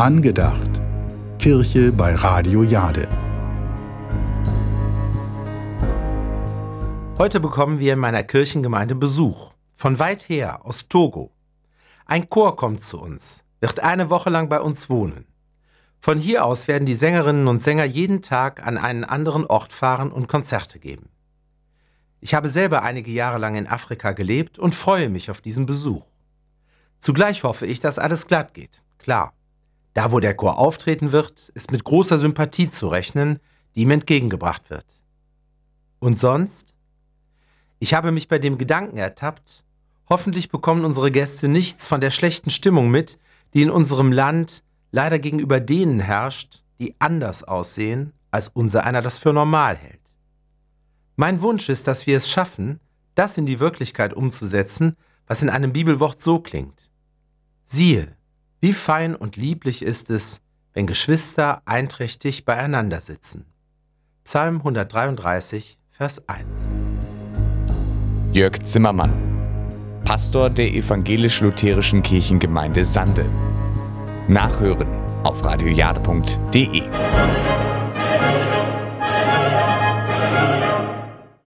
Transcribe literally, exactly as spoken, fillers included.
Angedacht. Kirche bei Radio Jade. Heute bekommen wir in meiner Kirchengemeinde Besuch. Von weit her, aus Togo. Ein Chor kommt zu uns, wird eine Woche lang bei uns wohnen. Von hier aus werden die Sängerinnen und Sänger jeden Tag an einen anderen Ort fahren und Konzerte geben. Ich habe selber einige Jahre lang in Afrika gelebt und freue mich auf diesen Besuch. Zugleich hoffe ich, dass alles glatt geht. Klar, da wo der Chor auftreten wird, ist mit großer Sympathie zu rechnen, die ihm entgegengebracht wird. Und sonst? Ich habe mich bei dem Gedanken ertappt, hoffentlich bekommen unsere Gäste nichts von der schlechten Stimmung mit, die in unserem Land leider gegenüber denen herrscht, die anders aussehen, als unser einer das für normal hält. Mein Wunsch ist, dass wir es schaffen, das in die Wirklichkeit umzusetzen, was in einem Bibelwort so klingt. Siehe, wie fein und lieblich ist es, wenn Geschwister einträchtig beieinander sitzen. Psalm hundertdreiunddreißig, Vers eins. Jörg Zimmermann, Pastor der evangelisch-lutherischen Kirchengemeinde Sande. Nachhören auf radiojade punkt de.